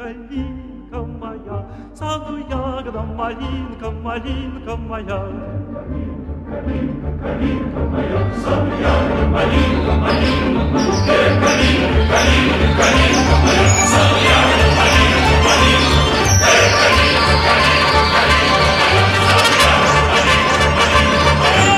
калинка моя, саду ягода малинка, малинка моя. Калинка, калинка моя, саду ягода малинка, малинка моя. Калинка, калинка, калинка моя, саду ягода малинка, малинка моя. Калинка, калинка, калинка моя, саду ягода малинка, малинка моя.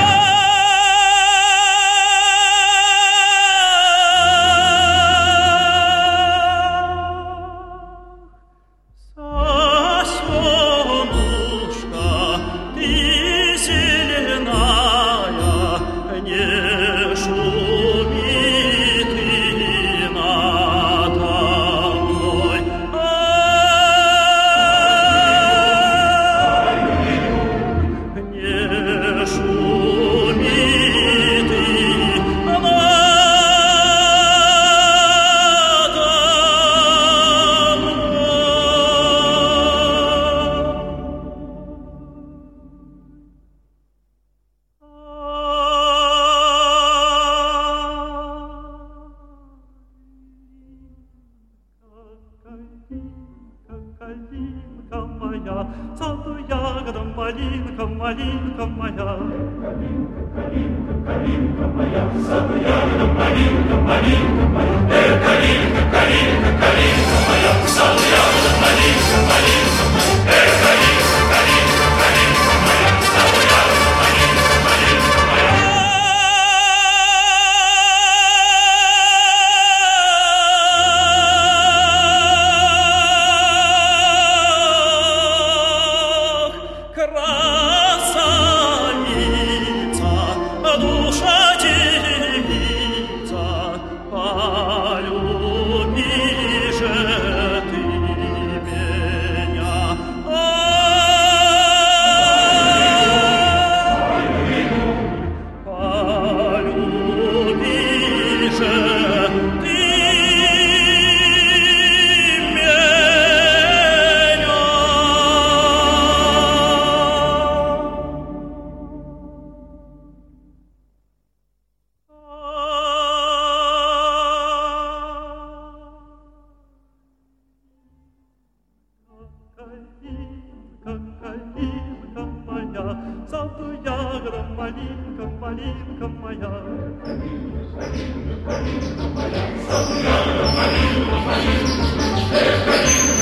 Калинка моя, саду ягода малинка, малинка моя. Калинка, калинка, калинка моя, саду ягода малинка, малинка моя. Калинка, калинка, калинка моя, саду ягода малинка, малинка моя. Калинка, калинка, калинка моя, саду ягода малинка, малинка моя. Красавица, душа девица, полюби же ты меня. Полюби же ты Калинка, калинка моя, саду ягода малинка, малинка моя. Калинка, калинка, калинка моя, саду ягода малинка, малинка моя.